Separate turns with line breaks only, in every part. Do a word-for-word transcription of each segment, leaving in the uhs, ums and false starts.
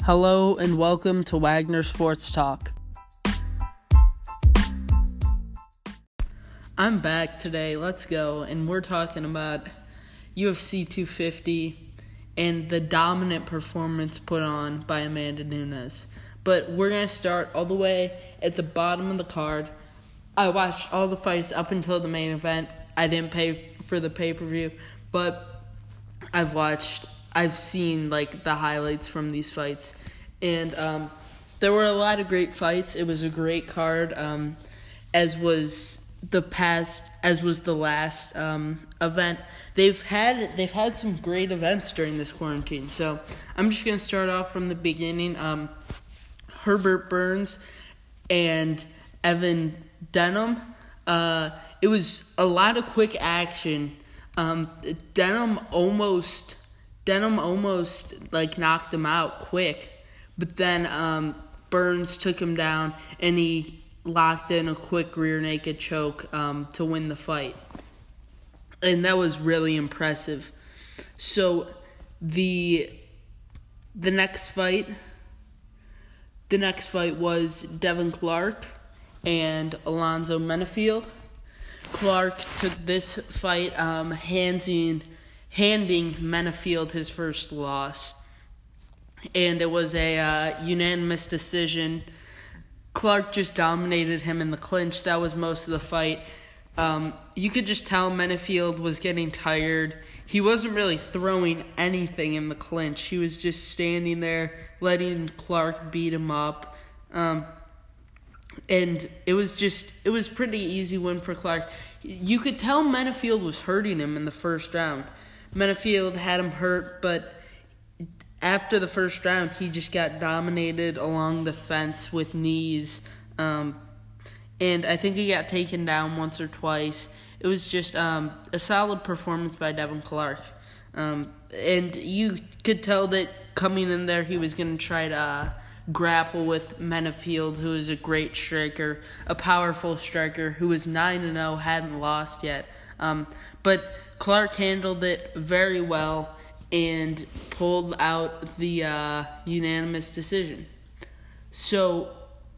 Hello and welcome to Wagner Sports Talk. I'm back today, let's go, and we're talking about U F C two fifty and the dominant performance put on by Amanda Nunes. But we're going to start all the way at the bottom of the card. I watched all the fights up until the main event. I didn't pay for the pay-per-view, but I've watched, I've seen like the highlights from these fights. And um, there were a lot of great fights. It was a great card, um, as was the past, as was the last um, event. They've had they've had some great events during this quarantine. So I'm just gonna start off from the beginning. Um, Herbert Burns and Evan Denham. Uh, it was a lot of quick action. Um, Denham almost Denham almost like knocked him out quick, but then um, Burns took him down and he locked in a quick rear naked choke um, to win the fight. And that was really impressive. So the the next fight, the next fight was Devin Clark and Alonzo Menifield. Clark took this fight, um, handing handing Menifield his first loss, and it was a uh, unanimous decision. Clark just dominated him in the clinch. That was most of the fight. Um, you could just tell Menifield was getting tired. He wasn't really throwing anything in the clinch. He was just standing there, letting Clark beat him up. Um, and it was just, it was pretty easy win for Clark. You could tell Menifield was hurting him in the first round. Menifield had him hurt, but after the first round, he just got dominated along the fence with knees. Um, and I think he got taken down once or twice. It was just um, a solid performance by Devin Clark. Um, and you could tell that coming in there, he was going to try to uh, grapple with Menifield, who is a great striker, a powerful striker, who was nine and oh, hadn't lost yet. Um, but Clark handled it very well and pulled out the uh, unanimous decision. So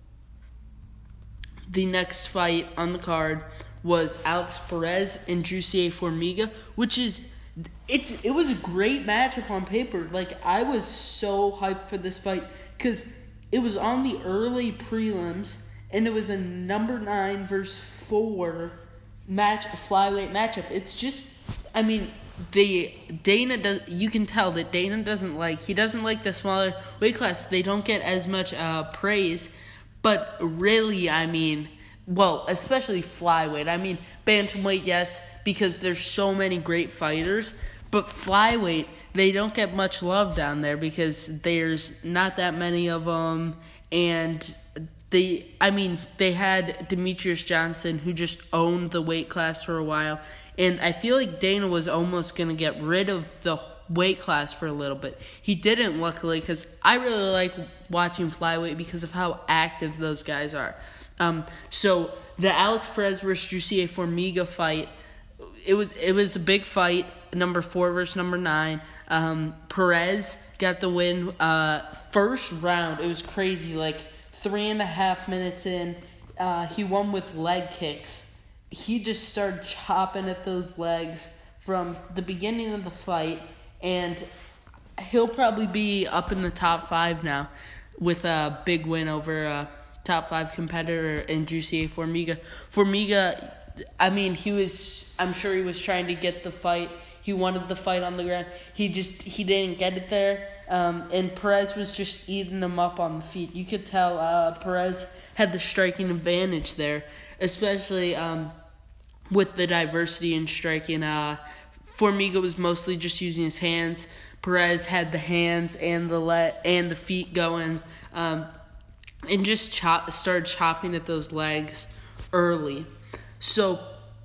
the next fight on the card was Alex Perez and Jussier Formiga, which is it's it was a great matchup on paper. Like, I was so hyped for this fight because it was on the early prelims and it was a number nine versus four match, flyweight matchup. It's just, I mean, The Dana does. You can tell that Dana doesn't like. He doesn't like the smaller weight class. They don't get as much uh, praise, but really, I mean, well, especially flyweight. I mean, bantamweight, yes, because there's so many great fighters. But flyweight, they don't get much love down there because there's not that many of them, and they. I mean, they had Demetrius Johnson, who just owned the weight class for a while. And I feel like Dana was almost going to get rid of the weight class for a little bit. He didn't, luckily, because I really like watching flyweight because of how active those guys are. Um, so the Alex Perez versus Jussier Formiga fight, it was it was a big fight, number four versus number nine. Um, Perez got the win. Uh, first round, it was crazy, like three and a half minutes in, uh, he won with leg kicks. He just started chopping at those legs from the beginning of the fight, and he'll probably be up in the top five now with a big win over a top five competitor in Jussier Formiga. Formiga, I mean, he was, I'm sure he was trying to get the fight. He wanted the fight on the ground. He just, he didn't get it there. Um, and Perez was just eating him up on the feet. You could tell uh, Perez had the striking advantage there, especially um, with the diversity in striking. Uh, Formiga was mostly just using his hands. Perez had the hands and the le- and the feet going, um, and just chop- started chopping at those legs early. So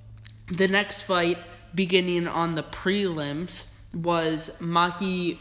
the next fight, beginning on the prelims, was Maki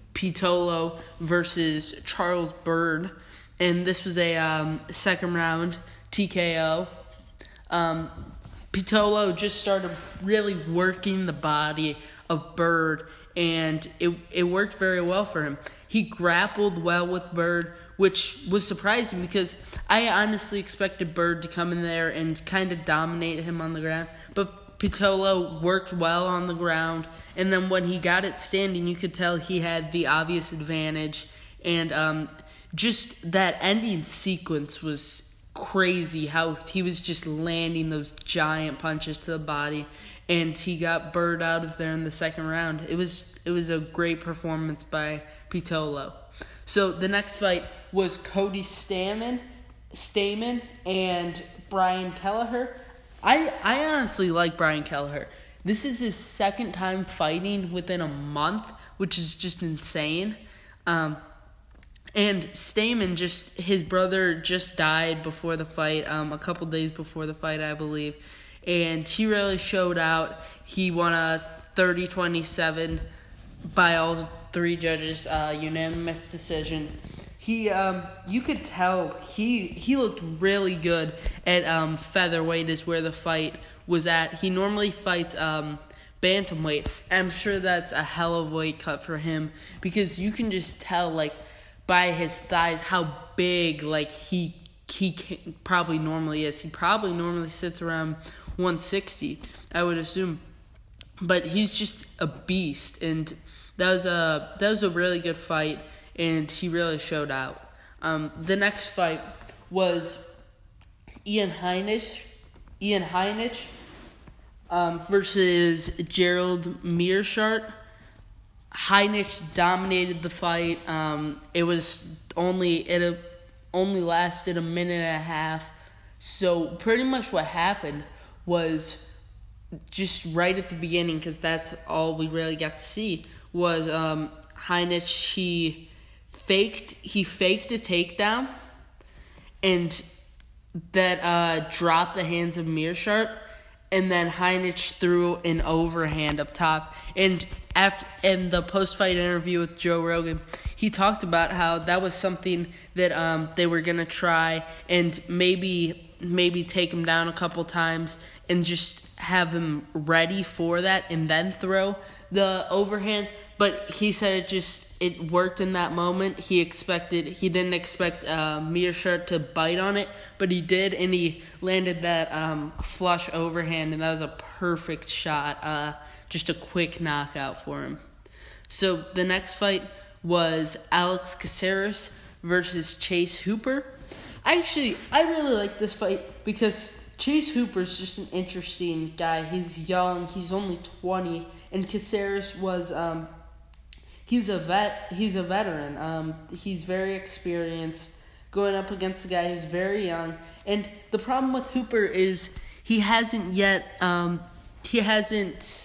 Pitolo versus Charles Byrd, and this was a um, second round T K O. Um, Pitolo just started really working the body of Byrd, and it it worked very well for him. He grappled well with Byrd, which was surprising because I honestly expected Byrd to come in there and kind of dominate him on the ground. But Pitolo worked well on the ground, and then when he got it standing, you could tell he had the obvious advantage. And um, just that ending sequence was crazy, how he was just landing those giant punches to the body, and he got Byrd out of there in the second round. It was it was a great performance by Pitolo. So the next fight was Cody Stamann, Stamann and Brian Kelleher. I I honestly like Brian Kelleher. This is his second time fighting within a month, which is just insane. Um, and Stamann, just his brother just died before the fight, um, a couple days before the fight, I believe. And he really showed out. He won a thirty twenty-seven by all three judges, uh, unanimous decision. He, um, you could tell he he looked really good at um, featherweight is where the fight was at. He normally fights um, bantamweight. I'm sure that's a hell of a weight cut for him because you can just tell like by his thighs how big like he he can, probably normally is. He probably normally sits around one sixty, I would assume, but he's just a beast, and that was a that was a really good fight, and he really showed out. Um, the next fight was Ian Heinisch, Ian Heinisch um, versus Gerald Meerschaert. Heinisch dominated the fight. Um, it was only it only lasted a minute and a half. So pretty much what happened was just right at the beginning, because that's all we really got to see, was um, Heinisch, he faked, he faked a takedown, and that uh, dropped the hands of Meerschaert, and then Heinisch threw an overhand up top. And after in the post-fight interview with Joe Rogan, he talked about how that was something that um, they were going to try and maybe maybe take him down a couple times and just have him ready for that and then throw the overhand. But he said it just it worked in that moment. He expected he didn't expect uh, Meerschaert to bite on it, but he did, and he landed that um, flush overhand, and that was a perfect shot. Uh, just a quick knockout for him. So the next fight was Alex Caceres versus Chase Hooper. Actually, I really like this fight because Chase Hooper's just an interesting guy. He's young. He's only twenty, and Caceres was um, he's a vet. He's a veteran. Um, he's very experienced going up against a guy who's very young. And the problem with Hooper is he hasn't yet um, he hasn't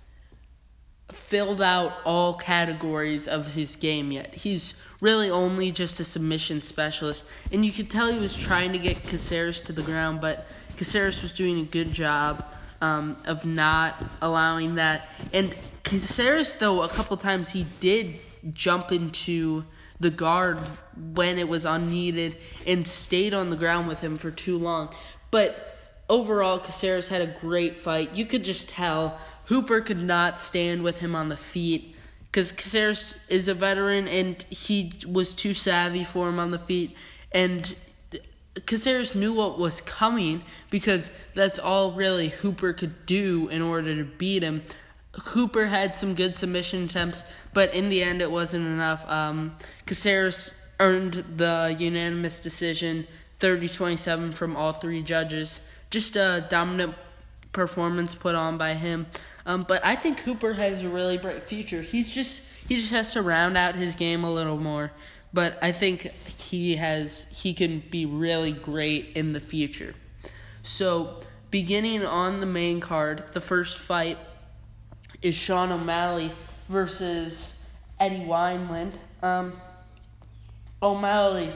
filled out all categories of his game yet. He's really only just a submission specialist, and you could tell he was trying to get Caceres to the ground, but Caceres was doing a good job um, of not allowing that. And Caceres, though, a couple times he did jump into the guard when it was unneeded and stayed on the ground with him for too long. But overall, Caceres had a great fight. You could just tell Hooper could not stand with him on the feet because Caceres is a veteran and he was too savvy for him on the feet. And Caceres knew what was coming because that's all really Hooper could do in order to beat him. Hooper had some good submission attempts, but in the end it wasn't enough. Um, Caceres earned the unanimous decision, thirty twenty-seven from all three judges. Just a dominant performance put on by him. Um, but I think Hooper has a really bright future. He's just he just has to round out his game a little more. But I think he has he can be really great in the future. So beginning on the main card, the first fight is Sean O'Malley versus Eddie Wineland. Um, O'Malley,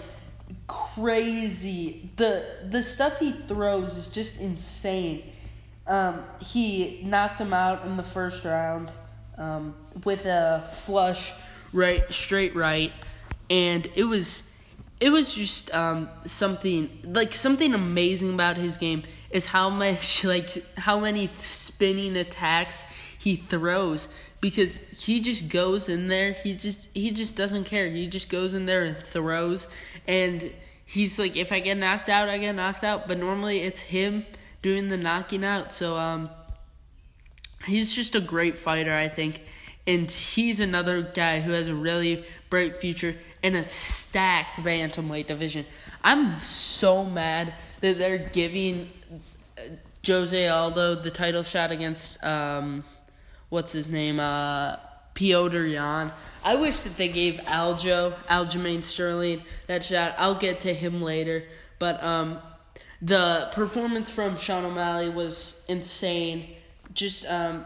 crazy. The the stuff he throws is just insane. Um, he knocked him out in the first round um, with a flush right, straight right, and it was it was just um, something like something amazing about his game is how much like how many spinning attacks he throws, because he just goes in there. He just he just doesn't care. He just goes in there and throws, and he's like, if I get knocked out, I get knocked out. But normally it's him doing the knocking out. So um, he's just a great fighter, I think, and he's another guy who has a really bright future in a stacked bantamweight division. I'm so mad that they're giving Jose Aldo the title shot against um, what's his name, uh, Petr Yan. I wish that they gave Aljo, Aljamain Sterling, that shot. I'll get to him later, but um, the performance from Sean O'Malley was insane. Just um,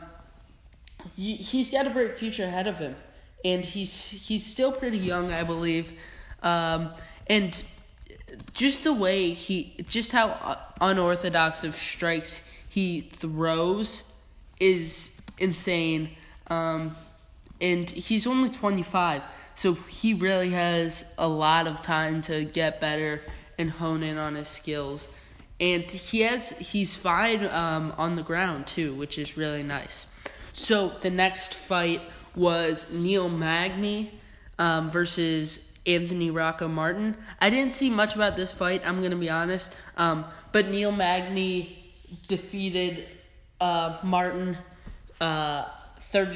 he, he's got a bright future ahead of him. And he's he's still pretty young, I believe, um, and just the way he, just how unorthodox of strikes he throws is insane. Um, and he's only twenty-five, so he really has a lot of time to get better and hone in on his skills. And he has he's fine um, on the ground too, which is really nice. So the next fight was Neil Magny um, versus Anthony Rocco Martin. I didn't see much about this fight, I'm going to be honest. Um, but Neil Magny defeated uh, Martin uh, thirty,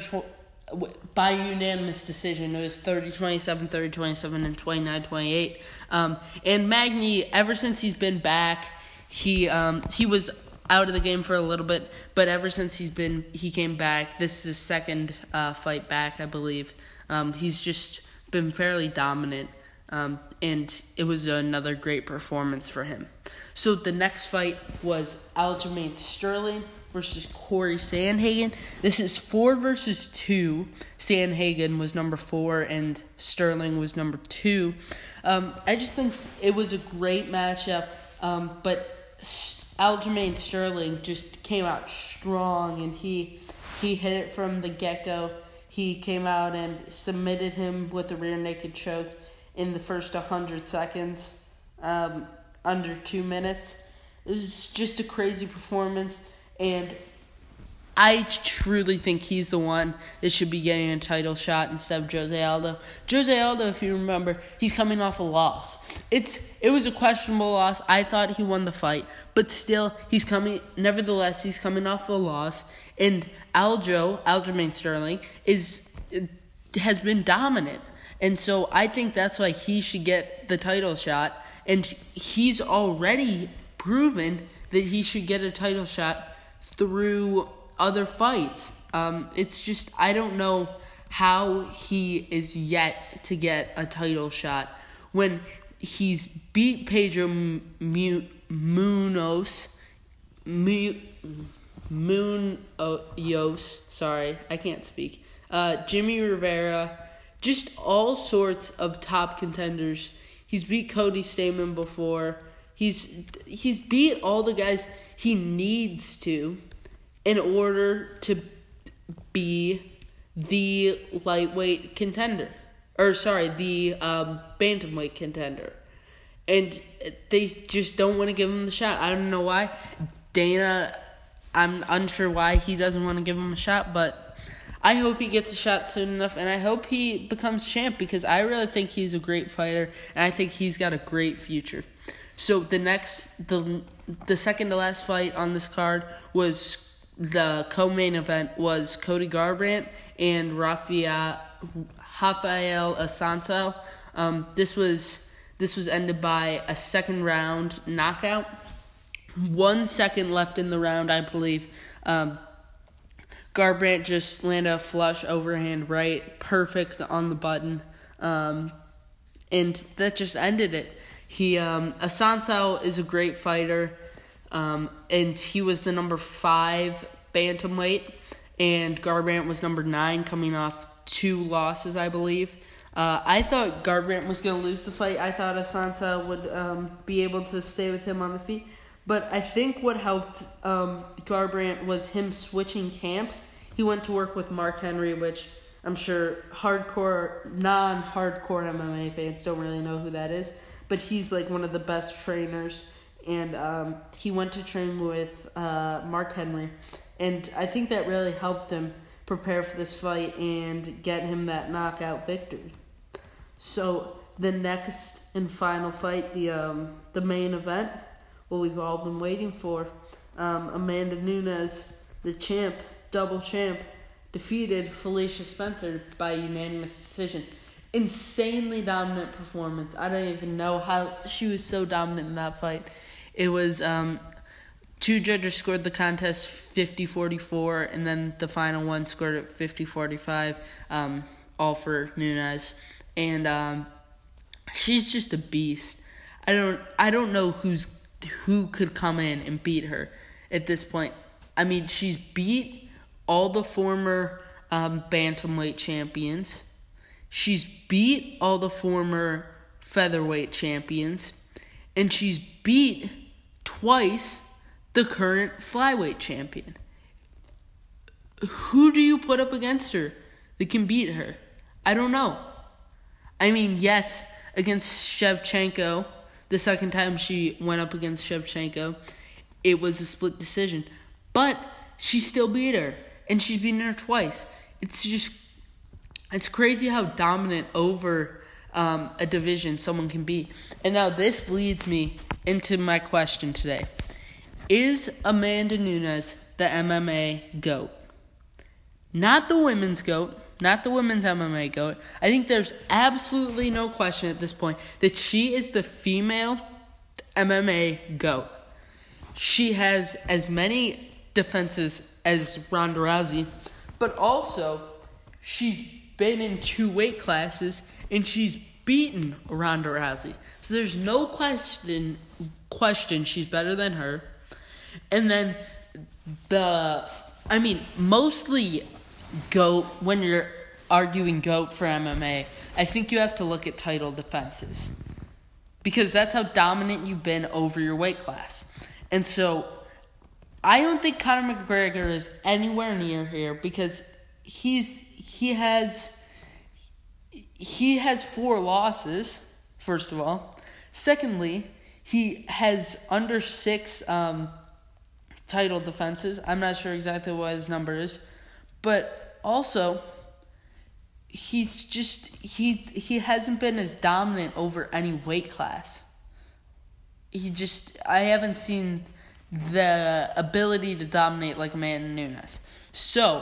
by unanimous decision. It was thirty twenty-seven, thirty twenty-seven, and twenty-nine twenty-eight. Um, and Magny, ever since he's been back, he um, he was out of the game for a little bit, but ever since he's been he came back, this is his second uh, fight back, I believe. Um, he's just been fairly dominant, um, and it was another great performance for him. So the next fight was Aljamain Sterling versus Corey Sandhagen. This is four versus two. Sandhagen was number four, and Sterling was number two. Um, I just think it was a great matchup, um, but Aljamain Sterling just came out strong, and he he hit it from the get-go. He came out and submitted him with a rear naked choke in the first one hundred seconds, um, under two minutes. It was just a crazy performance, and I truly think he's the one that should be getting a title shot instead of Jose Aldo. Jose Aldo, if you remember, he's coming off a loss. It's it was a questionable loss. I thought he won the fight, but still, he's coming. Nevertheless, he's coming off a loss, and Aljo, Aljamain Sterling, is has been dominant, and so I think that's why he should get the title shot. And he's already proven that he should get a title shot through other fights. Um, it's just, I don't know how he is yet to get a title shot when he's beat Pedro M- Munoz, M- Munoz, sorry, I can't speak, uh, Jimmy Rivera, just all sorts of top contenders. He's beat Cody Stamann before. He's he's beat all the guys he needs to in order to be the lightweight contender. Or, sorry, the um, bantamweight contender. And they just don't want to give him the shot. I don't know why. Dana, I'm unsure why he doesn't want to give him a shot, but I hope he gets a shot soon enough, and I hope he becomes champ, because I really think he's a great fighter, and I think he's got a great future. So the next, the the second to last fight on this card was the co-main event was Cody Garbrandt and Rafael Rafael Assunção. Um, this was this was ended by a second round knockout. One second left in the round, I believe. Um, Garbrandt just landed a flush overhand right, perfect on the button, um, and that just ended it. He um, Assunção is a great fighter, um, and he was the number five bantamweight, and Garbrandt was number nine, coming off two losses, I believe. Uh, I thought Garbrandt was going to lose the fight. I thought Assunção would um, be able to stay with him on the feet. But I think what helped um, Garbrandt was him switching camps. He went to work with Mark Henry, which I'm sure hardcore, non-hardcore M M A fans don't really know who that is. But he's like one of the best trainers. And um, he went to train with uh, Mark Henry. And I think that really helped him prepare for this fight and get him that knockout victory. So the next and final fight, the um, the main event, what we've all been waiting for, um, Amanda Nunes, the champ, double champ, defeated Felicia Spencer by unanimous decision. Insanely dominant performance. I don't even know how she was so dominant in that fight. It was um, two judges scored the contest fifty forty-four, and then the final one scored it fifty forty-five, um, all for Nunes. And um, she's just a beast. I don't I don't know who's who could come in and beat her at this point. I mean, she's beat all the former um, bantamweight champions. She's beat all the former featherweight champions. And she's beat twice the current flyweight champion. Who do you put up against her that can beat her? I don't know. I mean, yes, against Shevchenko, the second time she went up against Shevchenko, it was a split decision. But she still beat her, and she's beaten her twice. It's just, it's crazy how dominant over um, a division someone can be. And now this leads me into my question today. Is Amanda Nunes the M M A GOAT? Not the women's GOAT, not the women's M M A GOAT. I think there's absolutely no question at this point that she is the female M M A GOAT. She has as many defenses as Ronda Rousey, but also she's been in two weight classes and she's beaten Ronda Rousey. So there's no question question she's better than her. And then the I mean mostly GOAT, when you're arguing GOAT for M M A, I think you have to look at title defenses. Because that's how dominant you've been over your weight class. And so I don't think Conor McGregor is anywhere near here because he's he has he has four losses, first of all. Secondly, he has under six um, title defenses. I'm not sure exactly what his number is. But also, he's just he's he hasn't been as dominant over any weight class. He just I haven't seen the ability to dominate like Amanda Nunes. So,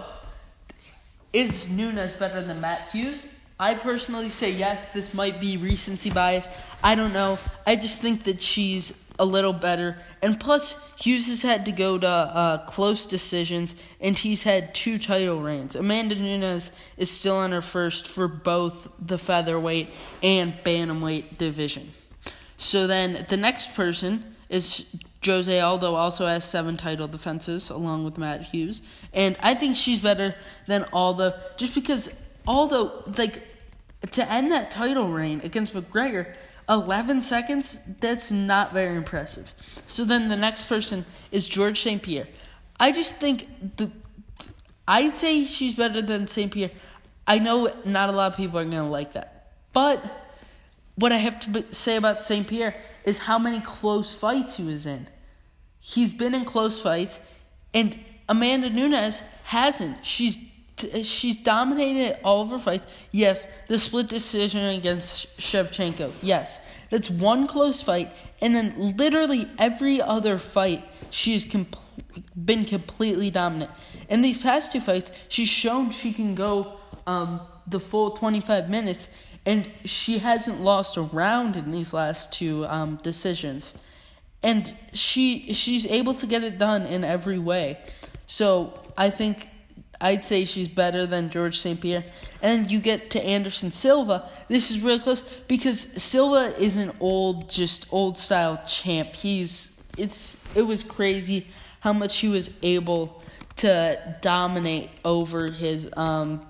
is Nunes better than Matt Hughes? I personally say yes. This might be recency bias. I don't know. I just think that she's a little better. And plus, Hughes has had to go to uh, close decisions, and he's had two title reigns. Amanda Nunes is still on her first for both the featherweight and bantamweight division. So then the next person is Jose Aldo, also has seven title defenses along with Matt Hughes. And I think she's better than Aldo just because Aldo, like, to end that title reign against McGregor, eleven seconds, that's not very impressive. So then the next person is George Saint Pierre. I just think, the, I'd say she's better than Saint Pierre. I know not a lot of people are going to like that. But what I have to say about Saint Pierre is how many close fights he was in. He's been in close fights, and Amanda Nunes hasn't. She's she's dominated all of her fights. Yes, the split decision against Shevchenko. Yes, that's one close fight, and then literally every other fight she's com- been completely dominant. In these past two fights, she's shown she can go um, the full twenty-five minutes, and she hasn't lost a round in these last two um, decisions. And she she's able to get it done in every way. So I think I'd say she's better than George Saint Pierre. And you get to Anderson Silva. This is really close because Silva is an old, just old style champ. He's it's it was crazy how much he was able to dominate over his um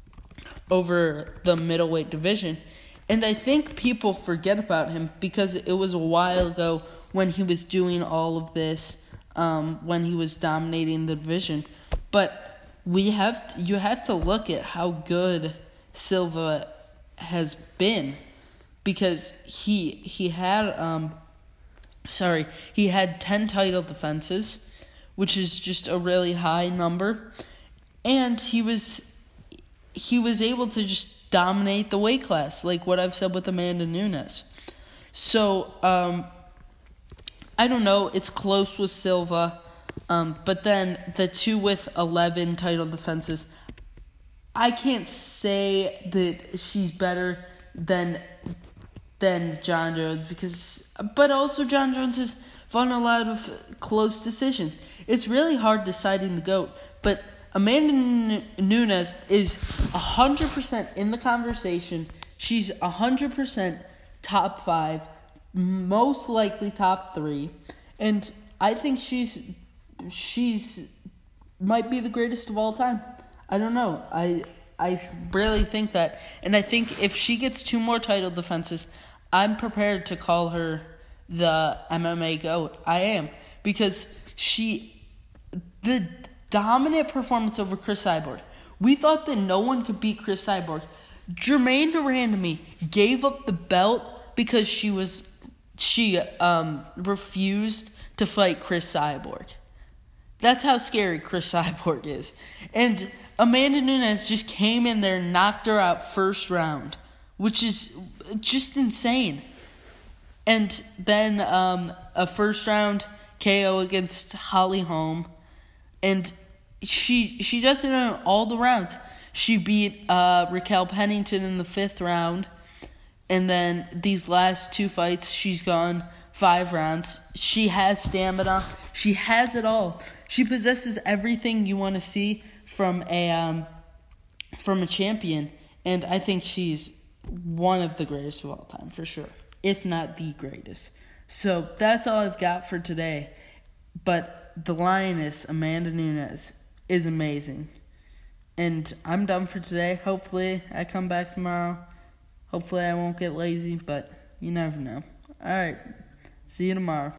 over the middleweight division. And I think people forget about him because it was a while ago when he was doing all of this, um, when he was dominating the division. But we have to, you have to look at how good Silva has been because he he had um sorry he had ten title defenses, which is just a really high number. and he was he was able to just dominate the weight class, like what I've said with Amanda Nunes. So, um, I don't know. It's close with Silva, um, but then the two with eleven title defenses, I can't say that she's better than than Jon Jones because, but also Jon Jones has won a lot of close decisions. It's really hard deciding the GOAT, but Amanda N- Nunes is one hundred percent in the conversation. She's one hundred percent top five, most likely top three, and I think she's she's might be the greatest of all time. I don't know. I I really think that, and I think if she gets two more title defenses, I'm prepared to call her the M M A GOAT. I am, because she the dominant performance over Chris Cyborg. We thought that no one could beat Chris Cyborg. Germaine de Randamie gave up the belt because she was she um refused to fight Chris Cyborg. That's how scary Chris Cyborg is. And Amanda Nunes just came in there and knocked her out first round, which is just insane. And then um, a first round K O against Holly Holm. And she she does it in all the rounds. She beat uh, Raquel Pennington in the fifth round. And then these last two fights, she's gone five rounds. She has stamina. She has it all. She possesses everything you want to see from a um, from a champion. And I think she's one of the greatest of all time, for sure, if not the greatest. So that's all I've got for today. But the Lioness, Amanda Nunes, is amazing. And I'm done for today. Hopefully I come back tomorrow. Hopefully I won't get lazy, but you never know. All right. See you tomorrow.